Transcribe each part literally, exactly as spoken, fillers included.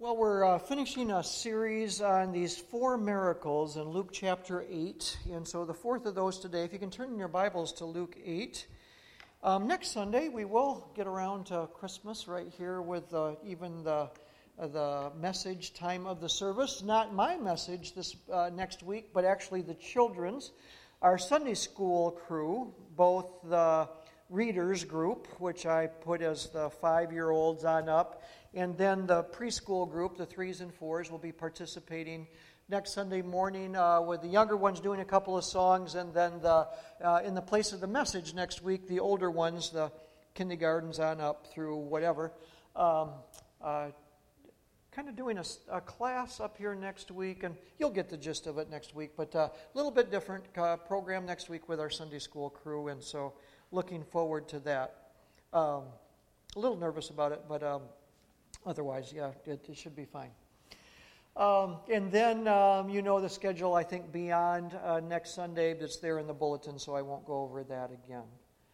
Well, we're uh, finishing a series on these four miracles in Luke chapter eight. And so the fourth of those today, if you can turn in your Bibles to Luke eight. Um, next Sunday, we will get around to Christmas right here with uh, even the uh, the message time of the service. Not my message this uh, next week, but actually the children's. Our Sunday school crew, both the readers group, which I put as the five-year-olds on up, and then the preschool group, the threes and fours, will be participating next Sunday morning uh, with the younger ones doing a couple of songs, and then the uh, in the place of the message next week, the older ones, the kindergartens on up through whatever, um, uh, kind of doing a, a class up here next week, and you'll get the gist of it next week, but a uh, little bit different uh, program next week with our Sunday school crew, and so looking forward to that. Um, a little nervous about it, but um, otherwise, yeah, it, it should be fine. Um, and then, um, you know the schedule, I think, beyond uh, next Sunday. That's there in the bulletin, so I won't go over that again.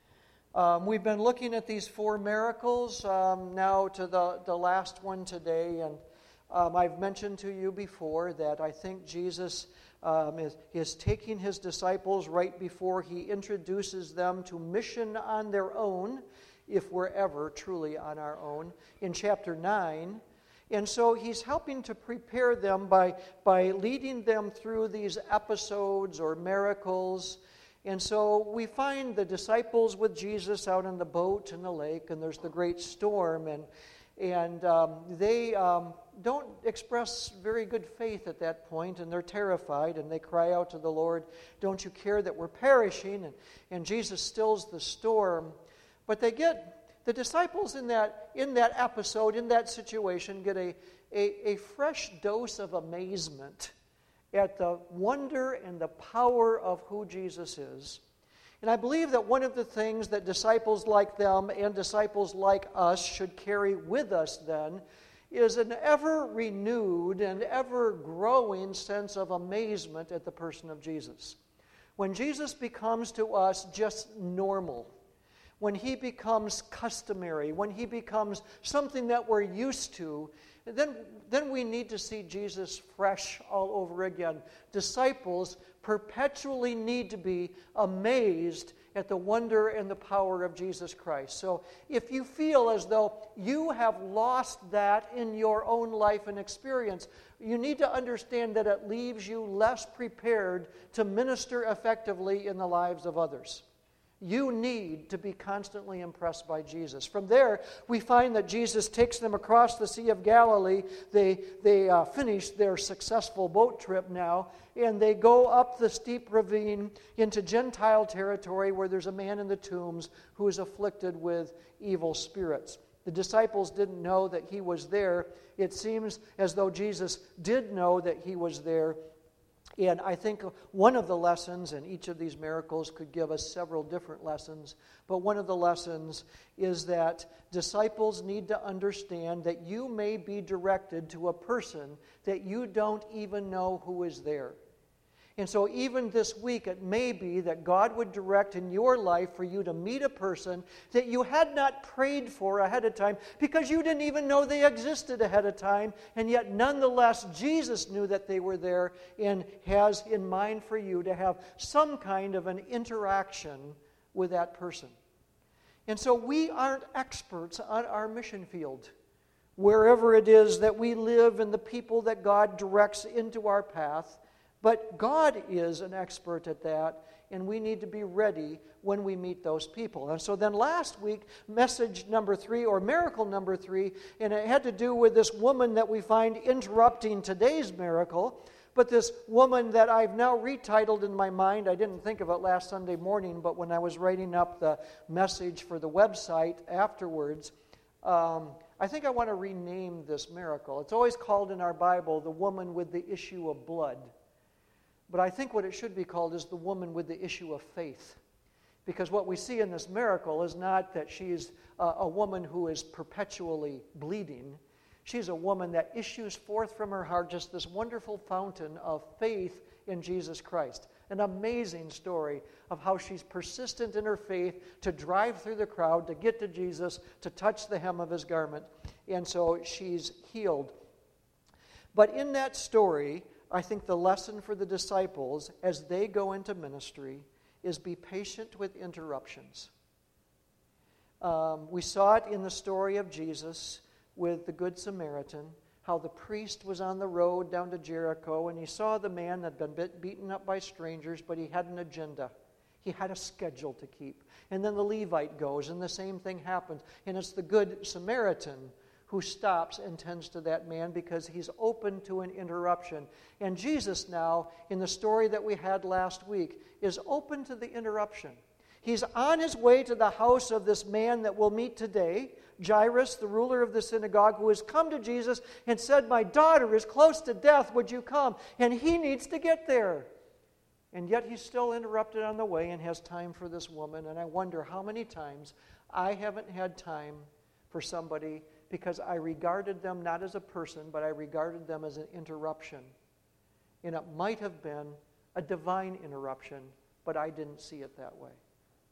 Um, we've been looking at these four miracles, um, now to the, the last one today, and um, I've mentioned to you before that I think Jesus um, is, is taking his disciples right before he introduces them to mission on their own, if we're ever truly on our own, in chapter nine. And so he's helping to prepare them by, by leading them through these episodes or miracles. And so we find the disciples with Jesus out on the boat in the lake, and there's the great storm, and and um, they um, don't express very good faith at that point, and they're terrified, and they cry out to the Lord, "Don't you care that we're perishing?" And, and Jesus stills the storm. But they get, the disciples in that in that episode, in that situation, get a, a, a fresh dose of amazement at the wonder and the power of who Jesus is. And I believe that one of the things that disciples like them and disciples like us should carry with us then is an ever-renewed and ever-growing sense of amazement at the person of Jesus. When Jesus becomes to us just normal, when he becomes customary, when he becomes something that we're used to, then, then we need to see Jesus fresh all over again. Disciples perpetually need to be amazed at the wonder and the power of Jesus Christ. So if you feel as though you have lost that in your own life and experience, you need to understand that it leaves you less prepared to minister effectively in the lives of others. You need to be constantly impressed by Jesus. From there, we find that Jesus takes them across the Sea of Galilee. They, they uh, finish their successful boat trip now, and they go up the steep ravine into Gentile territory where there's a man in the tombs who is afflicted with evil spirits. The disciples didn't know that he was there. It seems as though Jesus did know that he was there. And I think one of the lessons, and each of these miracles could give us several different lessons, but one of the lessons is that disciples need to understand that you may be directed to a person that you don't even know who is there. And so even this week, it may be that God would direct in your life for you to meet a person that you had not prayed for ahead of time because you didn't even know they existed ahead of time, and yet nonetheless Jesus knew that they were there and has in mind for you to have some kind of an interaction with that person. And so we aren't experts on our mission field. Wherever it is that we live and the people that God directs into our path, but God is an expert at that, and we need to be ready when we meet those people. And so then last week, message number three, or miracle number three, and it had to do with this woman that we find interrupting today's miracle, but this woman that I've now retitled in my mind. I didn't think of it last Sunday morning, but when I was writing up the message for the website afterwards, um, I think I want to rename this miracle. It's always called in our Bible the woman with the issue of blood. But I think what it should be called is the woman with the issue of faith. Because what we see in this miracle is not that she's a, a woman who is perpetually bleeding. She's a woman that issues forth from her heart just this wonderful fountain of faith in Jesus Christ. An amazing story of how she's persistent in her faith to drive through the crowd, to get to Jesus, to touch the hem of his garment. And so she's healed. But in that story, I think the lesson for the disciples as they go into ministry is be patient with interruptions. Um, we saw it in the story of Jesus with the Good Samaritan, how the priest was on the road down to Jericho, and he saw the man that had been beaten up by strangers, but he had an agenda. He had a schedule to keep. And then the Levite goes, and the same thing happens. And it's the Good Samaritan who stops and tends to that man because he's open to an interruption. And Jesus now, in the story that we had last week, is open to the interruption. He's on his way to the house of this man that we'll meet today, Jairus, the ruler of the synagogue, who has come to Jesus and said, "My daughter is close to death, would you come?" And he needs to get there. And yet he's still interrupted on the way and has time for this woman. And I wonder how many times I haven't had time for somebody because I regarded them not as a person, but I regarded them as an interruption. And it might have been a divine interruption, but I didn't see it that way.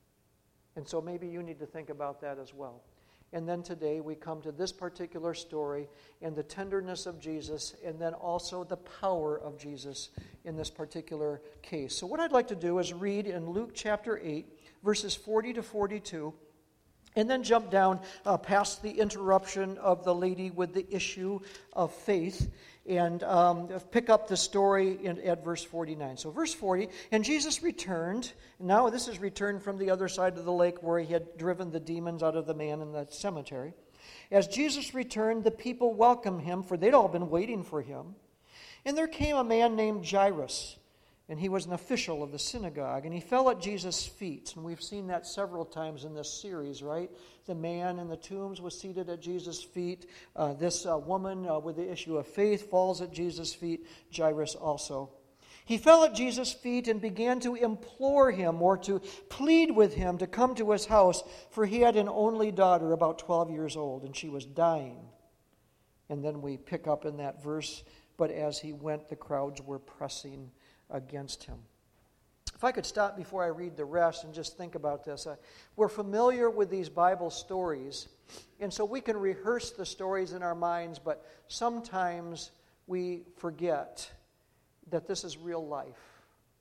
And so maybe you need to think about that as well. And then today we come to this particular story and the tenderness of Jesus, and then also the power of Jesus in this particular case. So what I'd like to do is read in Luke chapter eight, verses forty to forty-two, and then jump down uh, past the interruption of the lady with the issue of faith, and um, pick up the story in, at verse forty-nine. So verse forty, and Jesus returned. Now this is returned from the other side of the lake where he had driven the demons out of the man in the cemetery. As Jesus returned, the people welcomed him, for they'd all been waiting for him. And there came a man named Jairus, and he was an official of the synagogue, and he fell at Jesus' feet. And we've seen that several times in this series, right? The man in the tombs was seated at Jesus' feet. Uh, this uh, woman uh, with the issue of faith falls at Jesus' feet. Jairus also. He fell at Jesus' feet and began to implore him or to plead with him to come to his house, for he had an only daughter about twelve years old, and she was dying. And then we pick up in that verse, but as he went, the crowds were pressing against him. If I could stop before I read the rest and just think about this. Uh, we're familiar with these Bible stories, and so we can rehearse the stories in our minds, but sometimes we forget that this is real life.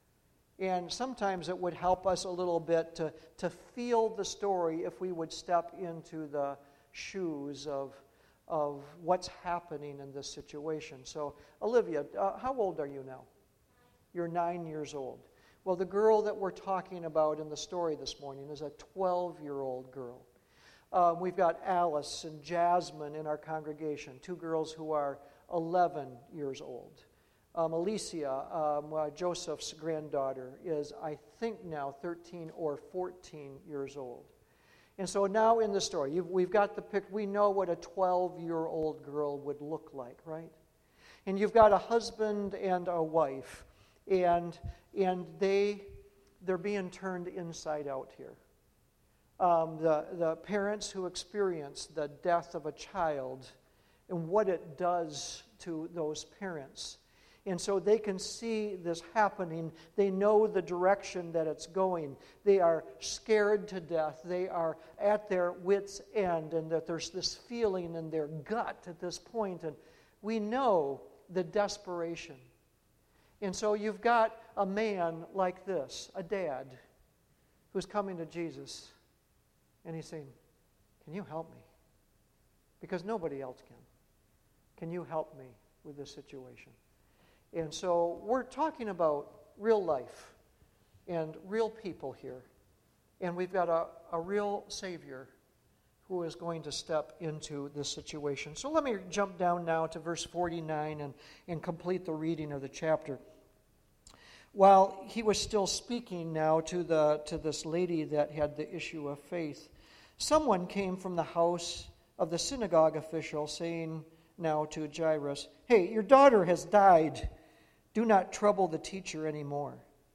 And sometimes it would help us a little bit to, to feel the story if we would step into the shoes of, of what's happening in this situation. So, Olivia, uh, how old are you now? You're nine years old. Well, the girl that we're talking about in the story this morning is a twelve-year-old girl. Uh, we've got Alice and Jasmine in our congregation, two girls who are eleven years old. Um, Alicia, um, uh, Joseph's granddaughter, is, I think now, thirteen or fourteen years old. And so now in the story, you've, we've got the pic. We know what a twelve-year-old girl would look like, right? And you've got a husband and a wife. And and they they're being turned inside out here. Um, the the parents who experience the death of a child and what it does to those parents, and so they can see this happening. They know the direction that it's going. They are scared to death. They are at their wits' end, and that there's this feeling in their gut at this point, and we know the desperation. And so you've got a man like this, a dad, who's coming to Jesus, and he's saying, "Can you help me? Because nobody else can. Can you help me with this situation?" And so we're talking about real life and real people here. And we've got a, a real Savior who is going to step into this situation. So let me jump down now to verse forty-nine and, and complete the reading of the chapter. While he was still speaking now to the to this lady that had the issue of faith, someone came from the house of the synagogue official, saying now to Jairus, "Hey, your daughter has died. Do not trouble the teacher anymore."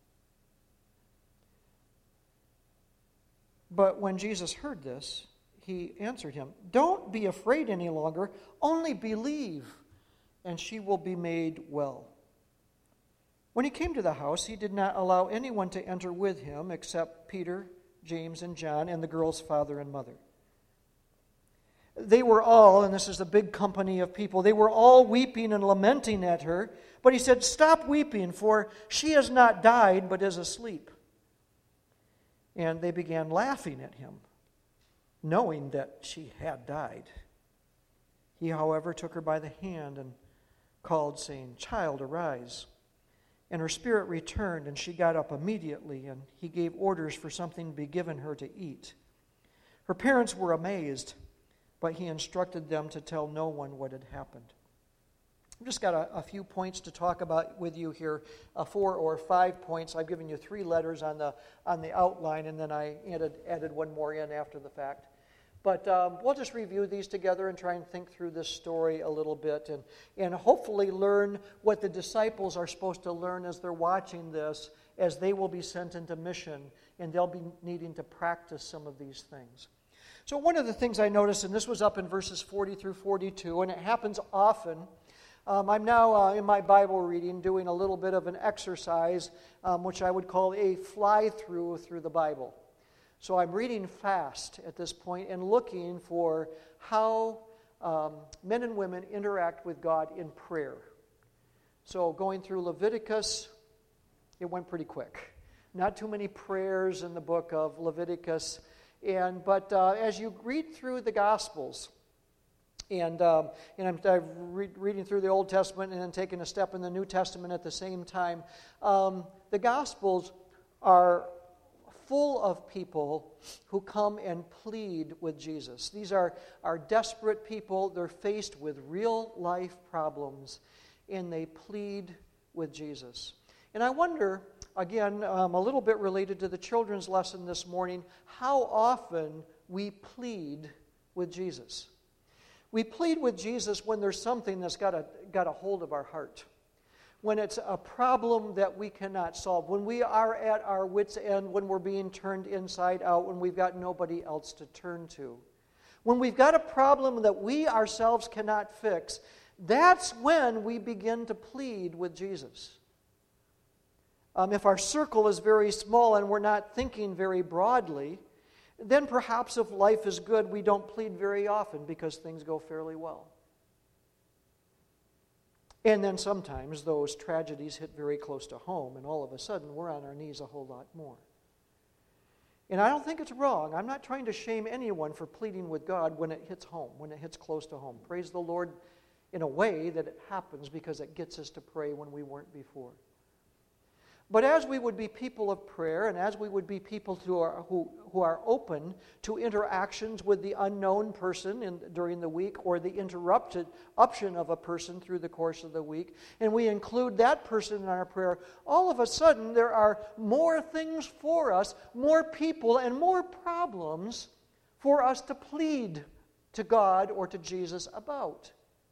But when Jesus heard this, he answered him, "Don't be afraid any longer, only believe, and she will be made well." When he came to the house, he did not allow anyone to enter with him except Peter, James, and John, and the girl's father and mother. They were all, and this is a big company of people, they were all weeping and lamenting at her. But he said, "Stop weeping, for she has not died, but is asleep." And they began laughing at him, knowing that she had died. He, however, took her by the hand and called, saying, "Child, arise." And her spirit returned, and she got up immediately, and he gave orders for something to be given her to eat. Her parents were amazed, but he instructed them to tell no one what had happened. I've just got a, a few points to talk about with you here, uh, four or five points. I've given you three letters on the on the outline, and then I added, added one more in after the fact. But um, we'll just review these together and try and think through this story a little bit and, and hopefully learn what the disciples are supposed to learn as they're watching this, as they will be sent into mission, and they'll be needing to practice some of these things. So one of the things I noticed, and this was up in verses forty through forty-two, and it happens often. Um, I'm now uh, in my Bible reading doing a little bit of an exercise, um, which I would call a fly-through through the Bible. So I'm reading fast at this point and looking for how um, men and women interact with God in prayer. So going through Leviticus, it went pretty quick. Not too many prayers in the book of Leviticus. And But uh, as you read through the Gospels, and, um, and I'm, I'm re- reading through the Old Testament and then taking a step in the New Testament at the same time, um, the Gospels are full of people who come and plead with Jesus. These are, are desperate people. They're faced with real life problems, and they plead with Jesus. And I wonder, again, um, a little bit related to the children's lesson this morning, how often we plead with Jesus. We plead with Jesus when there's something that's got a, got a hold of our heart. When it's a problem that we cannot solve, when we are at our wits' end, when we're being turned inside out, when we've got nobody else to turn to. When we've got a problem that we ourselves cannot fix, that's when we begin to plead with Jesus. Um, if our circle is very small and we're not thinking very broadly, then perhaps if life is good, we don't plead very often because things go fairly well. And then sometimes those tragedies hit very close to home, and all of a sudden we're on our knees a whole lot more. And I don't think it's wrong. I'm not trying to shame anyone for pleading with God when it hits home, when it hits close to home. Praise the Lord in a way that it happens because it gets us to pray when we weren't before. But as we would be people of prayer, and as we would be people who are, who, who are open to interactions with the unknown person in, during the week, or the interrupted option of a person through the course of the week, and we include that person in our prayer, all of a sudden there are more things for us, more people, and more problems for us to plead to God or to Jesus about.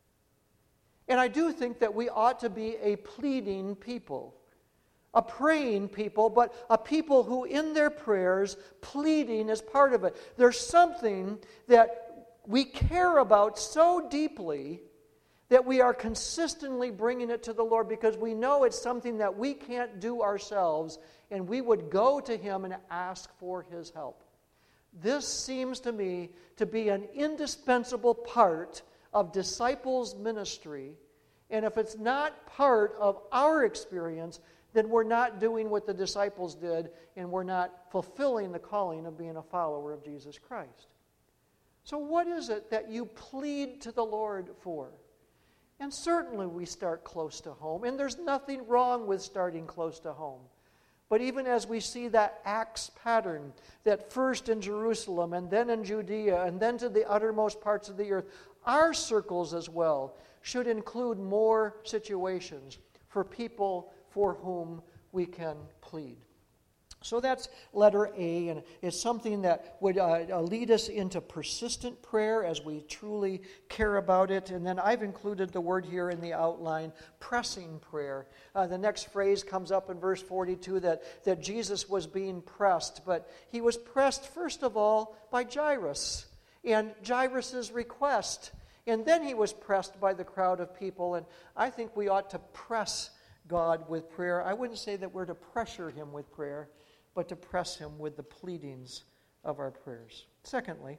And I do think that we ought to be a pleading people. A praying people, but a people who in their prayers, pleading is part of it. There's something that we care about so deeply that we are consistently bringing it to the Lord because we know it's something that we can't do ourselves, and we would go to Him and ask for His help. This seems to me to be an indispensable part of disciples' ministry, and if it's not part of our experience, then we're not doing what the disciples did, and we're not fulfilling the calling of being a follower of Jesus Christ. So what is it that you plead to the Lord for? And certainly we start close to home, and there's nothing wrong with starting close to home. But even as we see that Acts pattern, that first in Jerusalem, and then in Judea, and then to the uttermost parts of the earth, our circles as well should include more situations for people for whom we can plead. So that's letter A, and it's something that would uh, lead us into persistent prayer as we truly care about it. And then I've included the word here in the outline, pressing prayer. Uh, the next phrase comes up in verse forty-two that, that Jesus was being pressed, but he was pressed first of all by Jairus and Jairus' request. And then he was pressed by the crowd of people, and I think we ought to press God with prayer. I wouldn't say that we're to pressure Him with prayer, but to press Him with the pleadings of our prayers. Secondly,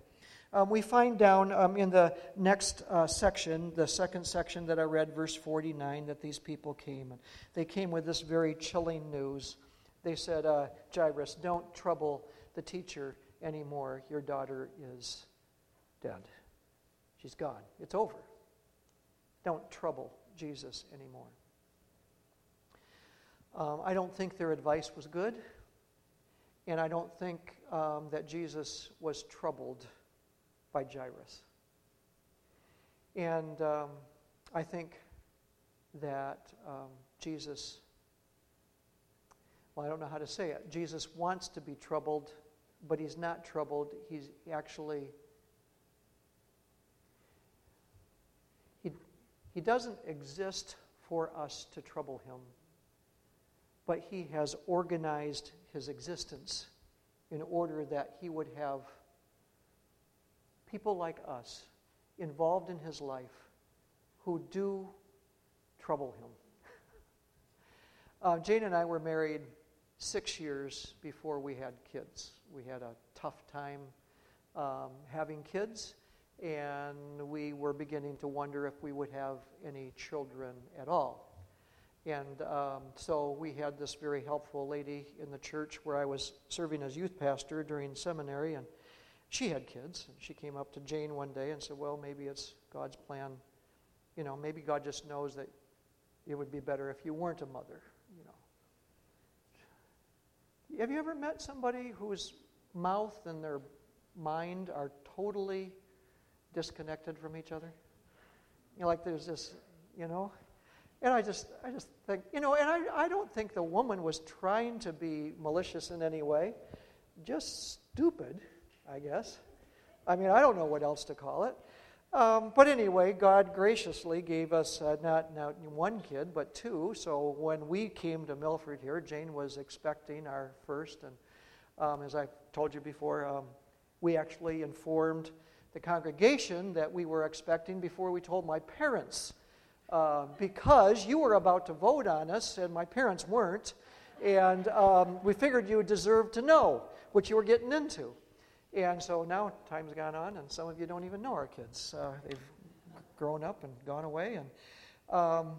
Um, we find down um, in the next uh, section, the second section that I read, verse forty-nine, that these people came. And they came with this very chilling news. They said, uh, Jairus, don't trouble the teacher anymore. Your daughter is dead. She's gone. It's over. Don't trouble Jesus anymore. Um, I don't think their advice was good, and I don't think um, that Jesus was troubled by Jairus. And um, I think that um, Jesus, well, I don't know how to say it. Jesus wants to be troubled, but he's not troubled. He's actually, he, he doesn't exist for us to trouble him, but he has organized his existence in order that he would have people like us involved in his life who do trouble him. uh, Jane and I were married six years before we had kids. We had a tough time um, having kids, and we were beginning to wonder if we would have any children at all. And um, so we had this very helpful lady in the church where I was serving as youth pastor during seminary, and she had kids. And she came up to Jane one day and said, well, maybe it's God's plan. You know, maybe God just knows that it would be better if you weren't a mother, you know. Have you ever met somebody whose mouth and their mind are totally disconnected from each other? You know, like there's this, you know... And I just I just think, you know, and I, I don't think the woman was trying to be malicious in any way. Just stupid, I guess. I mean, I don't know what else to call it. Um, but anyway, God graciously gave us uh, not, not one kid, but two. So when we came to Milford here, Jane was expecting our first. And um, as I told you before, um, we actually informed the congregation that we were expecting before we told my parents. Uh, because you were about to vote on us, and my parents weren't, and um, we figured you deserved to know what you were getting into. And so now time's gone on, and some of you don't even know our kids. Uh, they've grown up and gone away. And um,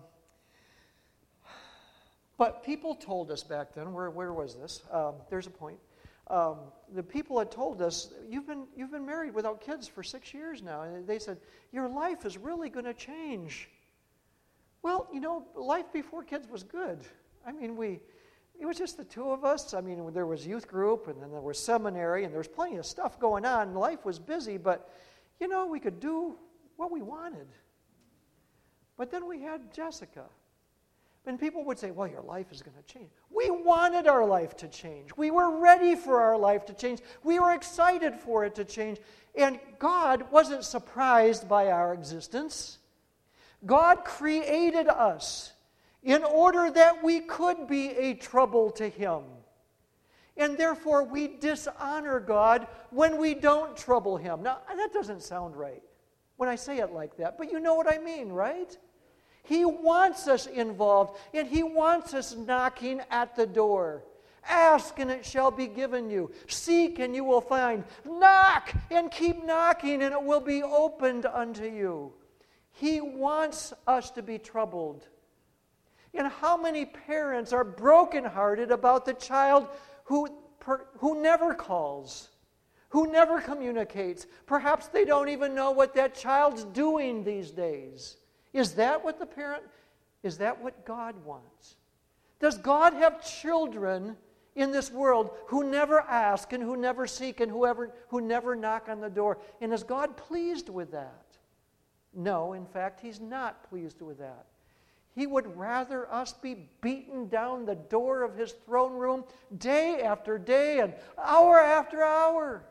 But people told us back then, where, where was this? Um, there's a point. Um, the people had told us, you've been, you've been married without kids for six years now. And they said, your life is really going to change. Well, you know, life before kids was good. I mean, we, it was just the two of us. I mean, there was youth group, and then there was seminary, and there was plenty of stuff going on. Life was busy, but, you know, we could do what we wanted. But then we had Jessica. And people would say, well, your life is going to change. We wanted our life to change. We were ready for our life to change. We were excited for it to change. And God wasn't surprised by our existence. God created us in order that we could be a trouble to Him. And therefore, we dishonor God when we don't trouble Him. Now, that doesn't sound right when I say it like that, but you know what I mean, right? He wants us involved, and He wants us knocking at the door. Ask, and it shall be given you. Seek, and you will find. Knock, and keep knocking, and it will be opened unto you. He wants us to be troubled. And how many parents are brokenhearted about the child who, per, who never calls, who never communicates? Perhaps they don't even know what that child's doing these days. Is that what the parent, is that what God wants? Does God have children in this world who never ask and who never seek and whoever, who never knock on the door? And is God pleased with that? No, in fact, He's not pleased with that. He would rather us be beaten down the door of His throne room day after day and hour after hour.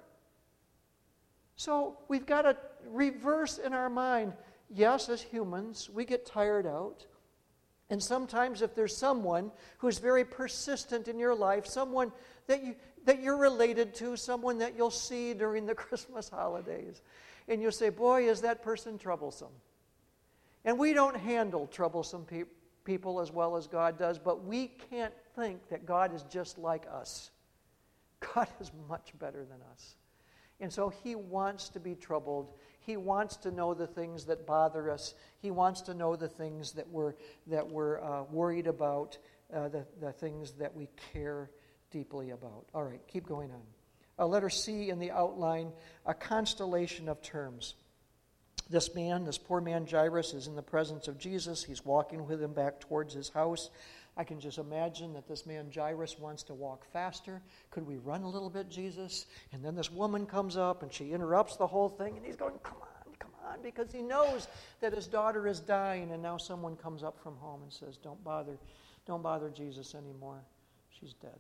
So we've got to reverse in our mind. Yes, as humans, we get tired out. And sometimes if there's someone who's very persistent in your life, someone that, you, that you're related to, someone that you'll see during the Christmas holidays, and you'll say, boy, is that person troublesome. And we don't handle troublesome pe- people as well as God does, but we can't think that God is just like us. God is much better than us. And so he wants to be troubled. He wants to know the things that bother us. He wants to know the things that we're, that we're uh, worried about, uh, the, the things that we care deeply about. All right, keep going on. Uh, letter C in the outline, a constellation of terms. This man, this poor man Jairus, is in the presence of Jesus. He's walking with him back towards his house. I can just imagine that this man Jairus wants to walk faster. Could we run a little bit, Jesus? And then this woman comes up and she interrupts the whole thing, and he's going, come on, come on, because he knows that his daughter is dying, and now someone comes up from home and says, don't bother, don't bother Jesus anymore. She's dead.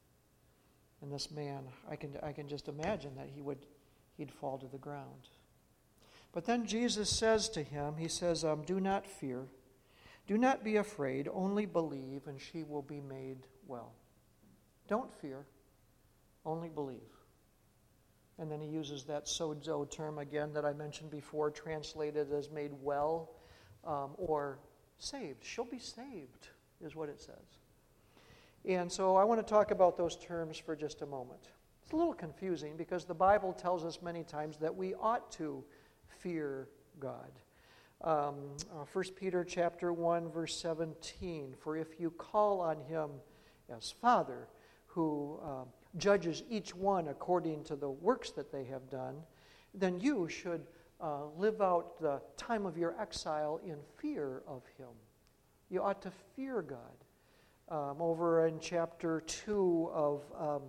And this man, I can I can just imagine that he would he'd fall to the ground. But then Jesus says to him, he says, um, do not fear. Do not be afraid, only believe, and she will be made well. Don't fear, only believe. And then he uses that sozo term again that I mentioned before, translated as made well um, or saved. She'll be saved, is what it says. And so I want to talk about those terms for just a moment. It's a little confusing because the Bible tells us many times that we ought to fear God. Um, uh, First Peter chapter one, verse seventeen, for if you call on him as Father, who uh, judges each one according to the works that they have done, then you should uh, live out the time of your exile in fear of him. You ought to fear God. Um, over in chapter two of, um,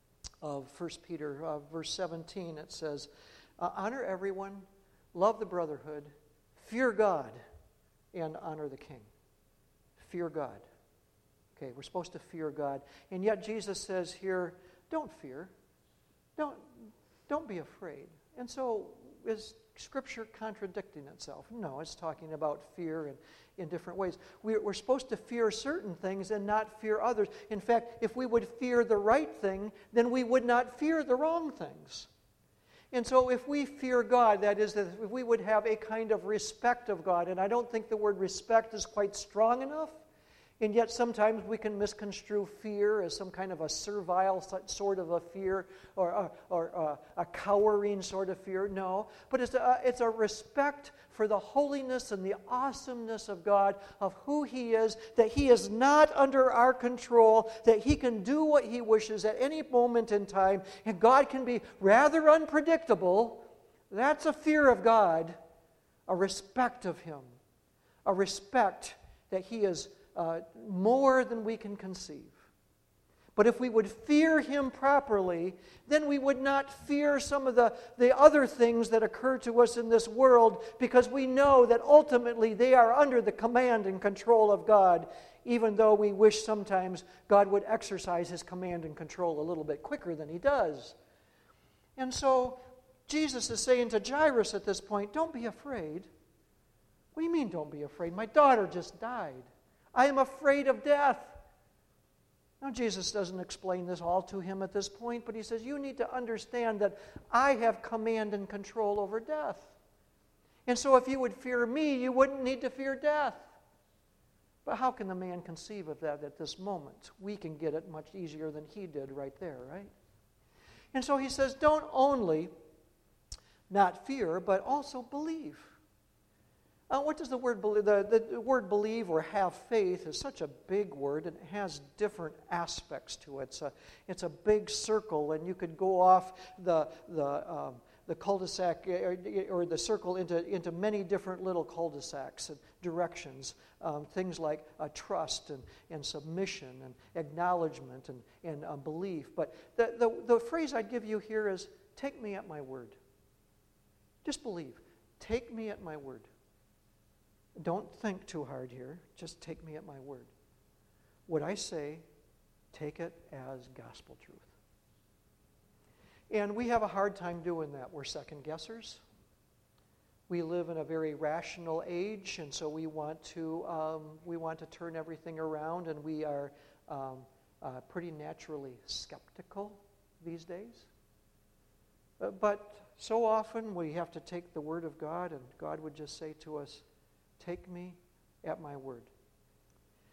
of First Peter, uh, verse seventeen, it says, uh, honor everyone, love the brotherhood, fear God, and honor the king. Fear God. Okay, we're supposed to fear God. And yet Jesus says here, don't fear. Don't, don't be afraid. And so is Scripture contradicting itself? No, it's talking about fear in, in different ways. We're, we're supposed to fear certain things and not fear others. In fact, if we would fear the right thing, then we would not fear the wrong things. And so if we fear God, that is, that if we would have a kind of respect of God, and I don't think the word respect is quite strong enough, and yet sometimes we can misconstrue fear as some kind of a servile sort of a fear or a, or a, a cowering sort of fear. No, but it's a, it's a respect for the holiness and the awesomeness of God, of who He is, that He is not under our control, that He can do what He wishes at any moment in time, and God can be rather unpredictable. That's a fear of God, a respect of Him, a respect that He is Uh, more than we can conceive. But if we would fear Him properly, then we would not fear some of the, the other things that occur to us in this world, because we know that ultimately they are under the command and control of God, even though we wish sometimes God would exercise His command and control a little bit quicker than He does. And so Jesus is saying to Jairus at this point, don't be afraid. What do you mean don't be afraid? My daughter just died. I am afraid of death. Now, Jesus doesn't explain this all to him at this point, but he says, you need to understand that I have command and control over death. And so if you would fear me, you wouldn't need to fear death. But how can the man conceive of that at this moment? We can get it much easier than he did right there, right? And so he says, don't only not fear, but also believe. Uh, what does the word believe? The, the word believe or have faith is such a big word, and it has different aspects to it. It's a, it's a big circle, and you could go off the the um, the cul-de-sac or, or the circle into into many different little cul-de-sacs and directions. Um, things like uh, trust and, and submission and acknowledgement and and uh, belief. But the, the the phrase I'd give you here is, "Take me at my word." Just believe. Take me at my word. Don't think too hard here. Just take me at my word. What I say, take it as gospel truth. And we have a hard time doing that. We're second guessers. We live in a very rational age, and so we want to um, we want to turn everything around, and we are um, uh, pretty naturally skeptical these days. Uh, but so often we have to take the word of God, and God would just say to us, take me at my word.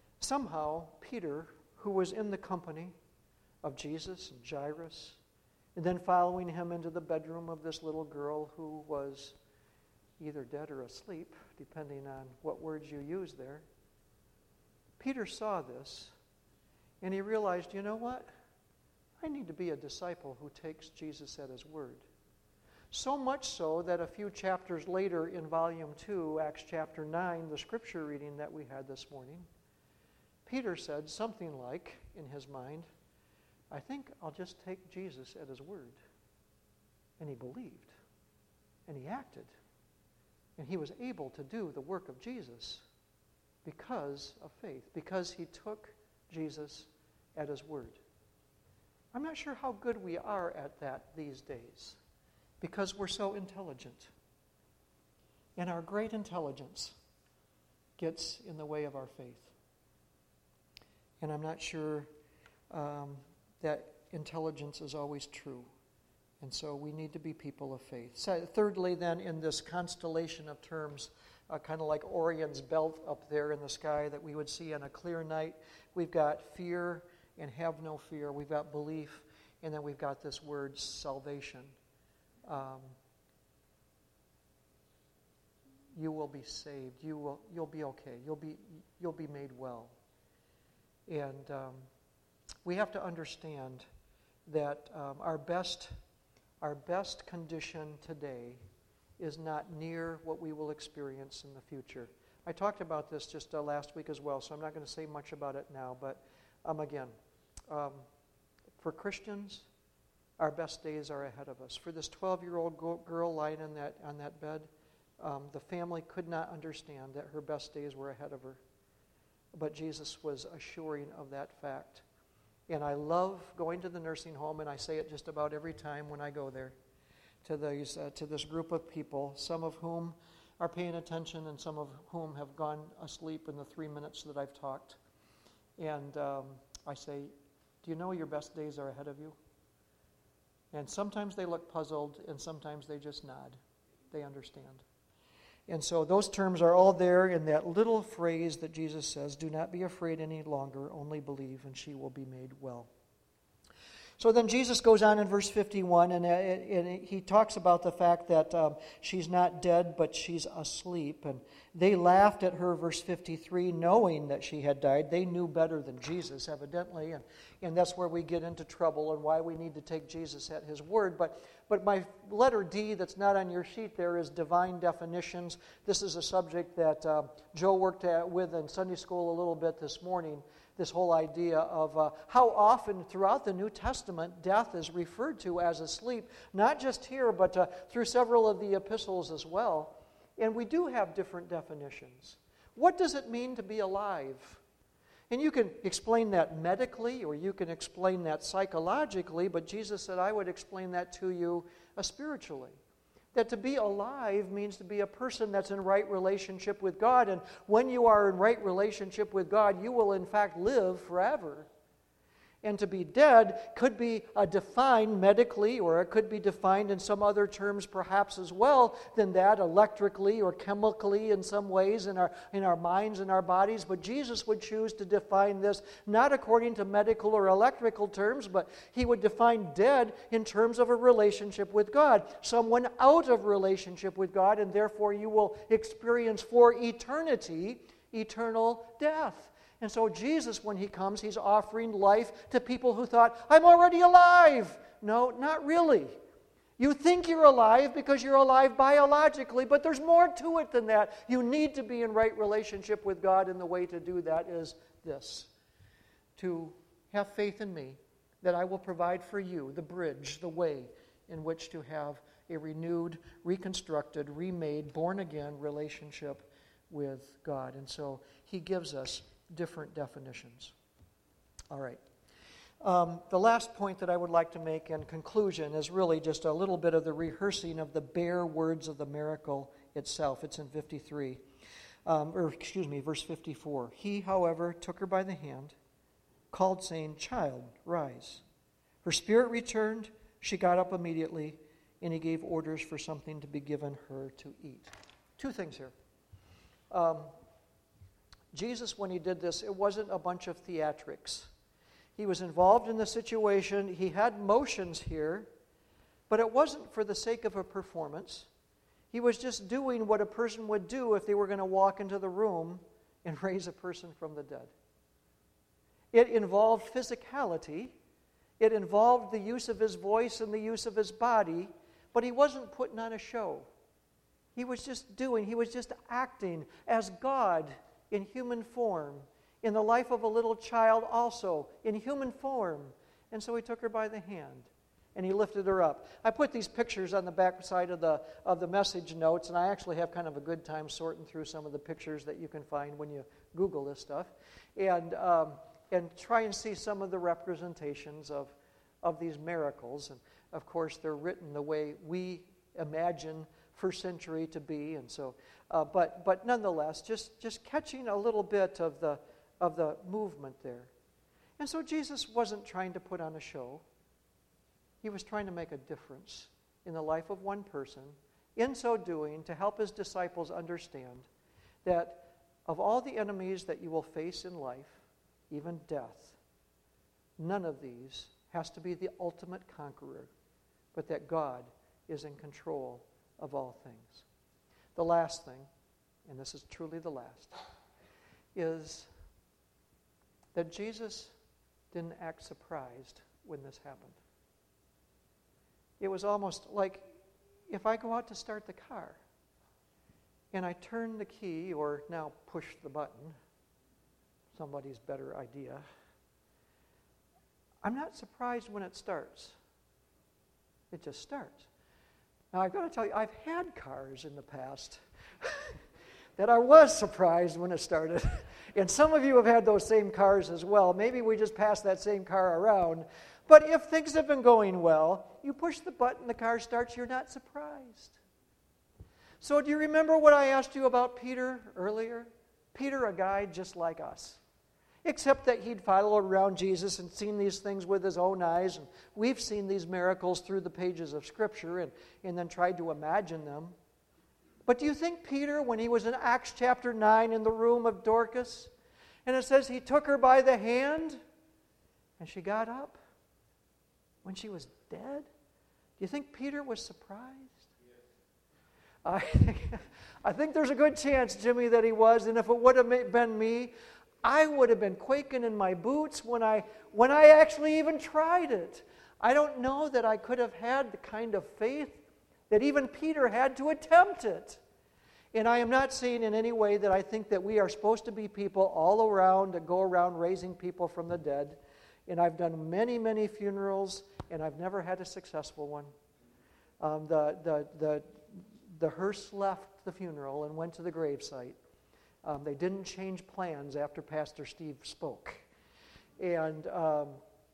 Somehow, Peter, who was in the company of Jesus and Jairus And then following him into the bedroom of this little girl who was either dead or asleep, depending on what words you use there. Peter saw this, and he realized, you know what? I need to be a disciple who takes Jesus at his word. So much so that a few chapters later in volume two, Acts chapter nine, the scripture reading that we had this morning, Peter said something like, in his mind, I think I'll just take Jesus at his word. And he believed, and he acted, and he was able to do the work of Jesus because of faith, because he took Jesus at his word. I'm not sure how good we are at that these days, because we're so intelligent. And our great intelligence gets in the way of our faith. And I'm not sure um, that intelligence is always true. And so we need to be people of faith. So, thirdly, then, in this constellation of terms, uh, kind of like Orion's belt up there in the sky that we would see on a clear night, we've got fear and have no fear. We've got belief, and then we've got this word salvation. Um, you will be saved. You will. You'll be okay. You'll be. You'll be made well. And um, we have to understand that um, our best, our best condition today is not near what we will experience in the future. I talked about this just uh, last week as well, so I'm not going to say much about it now. But um, again, um, for Christians, our best days are ahead of us. For this twelve-year-old go- girl lying in that on that bed, um, the family could not understand that her best days were ahead of her. But Jesus was assuring of that fact. And I love going to the nursing home, and I say it just about every time when I go there, to these uh, to this group of people, some of whom are paying attention and some of whom have gone asleep in the three minutes that I've talked. And um, I say, do you know your best days are ahead of you? And sometimes they look puzzled, and sometimes they just nod. They understand. And so those terms are all there in that little phrase that Jesus says, do not be afraid any longer, only believe, and she will be made well. So then Jesus goes on in verse fifty-one, and, and he talks about the fact that um, she's not dead, but she's asleep. And they laughed at her, verse fifty-three, knowing that she had died. They knew better than Jesus, evidently, and, and that's where we get into trouble and why we need to take Jesus at his word. But, but my letter D that's not on your sheet there is divine definitions. This is a subject that uh, Joe worked at, with in Sunday school a little bit this morning. This whole idea of uh, how often throughout the New Testament death is referred to as asleep, not just here, but uh, through several of the epistles as well. And we do have different definitions. What does it mean to be alive? And you can explain that medically, or you can explain that psychologically, but Jesus said, I would explain that to you uh, spiritually. That to be alive means to be a person that's in right relationship with God. And when you are in right relationship with God, you will in fact live forever. And to be dead could be uh, defined medically, or it could be defined in some other terms perhaps as well than that, electrically or chemically in some ways in our, in our minds and our bodies. But Jesus would choose to define this not according to medical or electrical terms, but he would define dead in terms of a relationship with God. Someone out of relationship with God, and therefore you will experience for eternity, eternal death. And so Jesus, when he comes, he's offering life to people who thought, I'm already alive. No, not really. You think you're alive because you're alive biologically, but there's more to it than that. You need to be in right relationship with God, and the way to do that is this: to have faith in me, that I will provide for you the bridge, the way in which to have a renewed, reconstructed, remade, born-again relationship with God. And so he gives us different definitions. All right. Um, the last point that I would like to make in conclusion is really just a little bit of the rehearsing of the bare words of the miracle itself. It's in fifty-three, um, or excuse me, verse fifty-four. He, however, took her by the hand, called, saying, Child, rise. Her spirit returned. She got up immediately, and he gave orders for something to be given her to eat. Two things here. Um, Jesus, when he did this, it wasn't a bunch of theatrics. He was involved in the situation. He had motions here, But it wasn't for the sake of a performance. He was just doing what a person would do if they were going to walk into the room and raise a person from the dead. It involved physicality. It involved the use of his voice and the use of his body, but he wasn't putting on a show. He was just doing, he was just acting as God in human form, in the life of a little child also, in human form. And so he took her by the hand, and he lifted her up. I put these pictures on the back side of the, of the message notes, and I actually have kind of a good time sorting through some of the pictures that you can find when you Google this stuff, and, um, and try and see some of the representations of, of these miracles. And of course, they're written the way we imagine first century to be, and so, uh, but but nonetheless, just just catching a little bit of the of the movement there. And so Jesus wasn't trying to put on a show. He was trying to make a difference in the life of one person. In so doing, to help his disciples understand that of all the enemies that you will face in life, even death, none of these has to be the ultimate conqueror, but that God is in control of all things. The last thing, and this is truly the last, is that Jesus didn't act surprised when this happened. It was almost like if I go out to start the car and I turn the key, or now push the button, somebody's better idea, I'm not surprised when it starts. It just starts. Now, I've got to tell you, I've had cars in the past that I was surprised when it started. And some of you have had those same cars as well. Maybe we just passed that same car around. But if things have been going well, you push the button, the car starts, you're not surprised. So do you remember what I asked you about Peter earlier? Peter, a guy just like us. Except that he'd followed around Jesus and seen these things with his own eyes. And we've seen these miracles through the pages of Scripture and, and then tried to imagine them. But do you think Peter, when he was in Acts chapter nine in the room of Dorcas, and it says he took her by the hand and she got up when she was dead? Do you think Peter was surprised? I think, I think there's a good chance, Jimmy, that he was. And if it would have been me, I would have been quaking in my boots when I when I actually even tried it. I don't know that I could have had the kind of faith that even Peter had to attempt it. And I am not saying in any way that I think that we are supposed to be people all around that go around raising people from the dead. And I've done many, many funerals, and I've never had a successful one. Um, the, the, the, the hearse left the funeral and went to the gravesite. Um, they didn't change plans after Pastor Steve spoke. And um,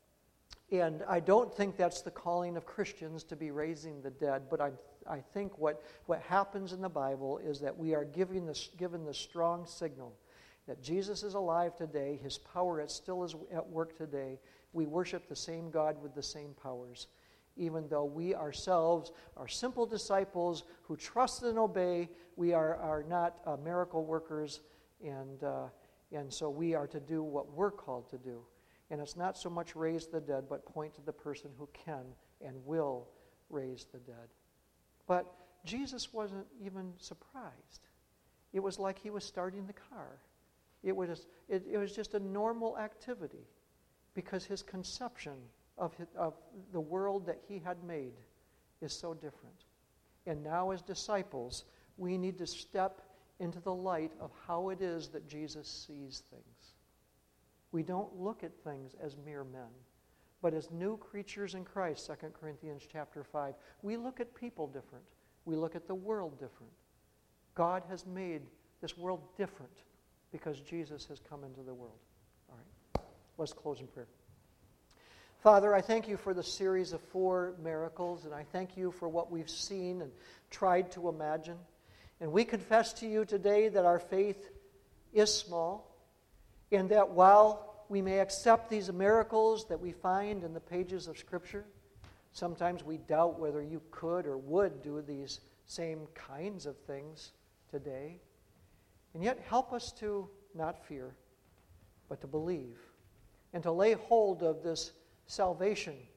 and I don't think that's the calling of Christians to be raising the dead, but I I think what, what happens in the Bible is that we are giving this, given the strong signal that Jesus is alive today, his power is still is at work today. We worship the same God with the same powers, even though we ourselves are simple disciples who trust and obey. We are, are not uh, miracle workers, and, uh, and so we are to do what we're called to do. And it's not so much raise the dead, but point to the person who can and will raise the dead. But Jesus wasn't even surprised. It was like he was starting the car. It was, it, it was just a normal activity because his conception of, his, of the world that he had made is so different. And now as disciples, we need to step into the light of how it is that Jesus sees things. We don't look at things as mere men, but as new creatures in Christ, Second Corinthians chapter five. We look at people different. We look at the world different. God has made this world different because Jesus has come into the world. All right, let's close in prayer. Father, I thank you for the series of four miracles, and I thank you for what we've seen and tried to imagine. And we confess to you today that our faith is small, and that while we may accept these miracles that we find in the pages of Scripture, sometimes we doubt whether you could or would do these same kinds of things today. And yet help us to not fear, but to believe, and to lay hold of this salvation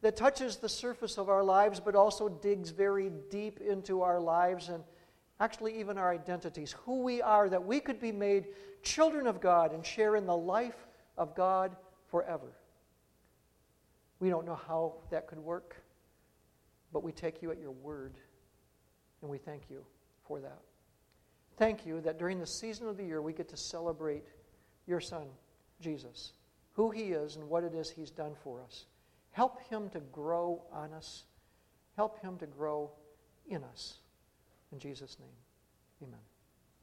that touches the surface of our lives, but also digs very deep into our lives and actually even our identities, who we are, that we could be made children of God and share in the life of God forever. We don't know how that could work, but we take you at your word, and we thank you for that. Thank you that during the season of the year we get to celebrate your Son, Jesus, who he is and what it is he's done for us. Help him to grow on us. Help him to grow in us. In Jesus' name, amen.